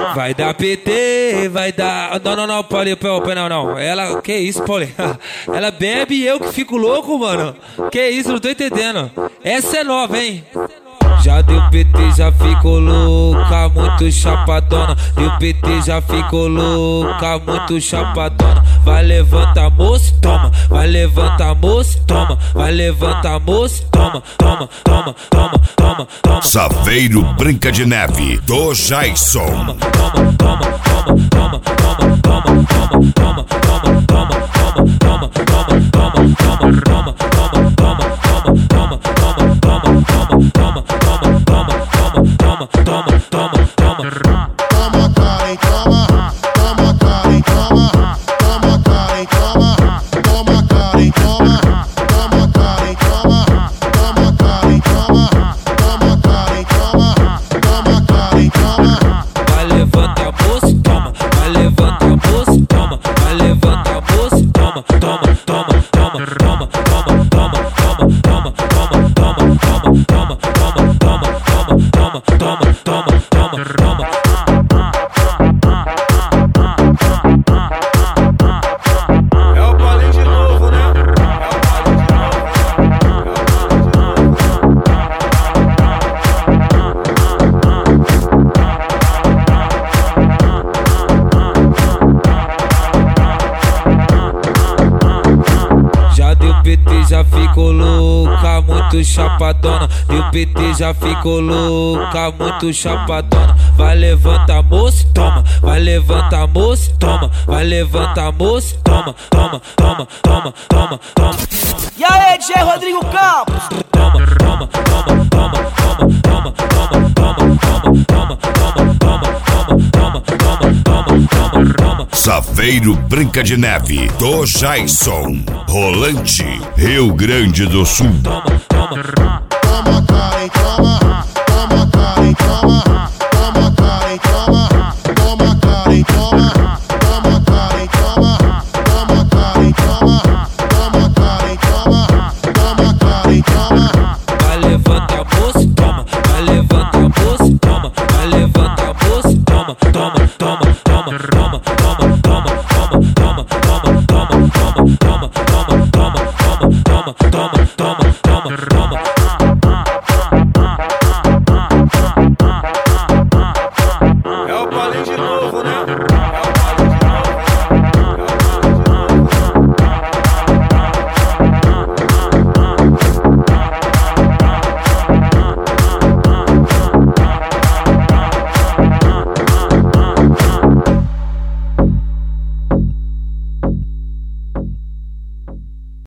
Vai dar PT, vai dar... Não, Paulinho, não. Ela, que isso, Paulinho? Ela bebe e eu que fico louco, mano. Que isso, não tô entendendo. Essa é nova, hein? Já deu PT, já ficou louca, muito chapadona. Deu PT, já ficou louca, muito chapadona. Vai levanta, moço, toma. Vai levanta, moço, toma. Vai levanta, moço, toma. Toma. Saveiro Branca de Neve, do Jason. PT já ficou louca, muito chapadona. Deu PT já ficou louca, muito chapadona. Vai levanta, moço, toma. Vai levanta, moço, toma. Vai levanta, moço, toma. E aí, DJ Rodrigo Campos? Saveiro Branca de Neve, do Jason. Rolante, Rio Grande do Sul. Vai levanta, moço, toma. Vai levanta, moço, toma. Vai levanta, moço, toma.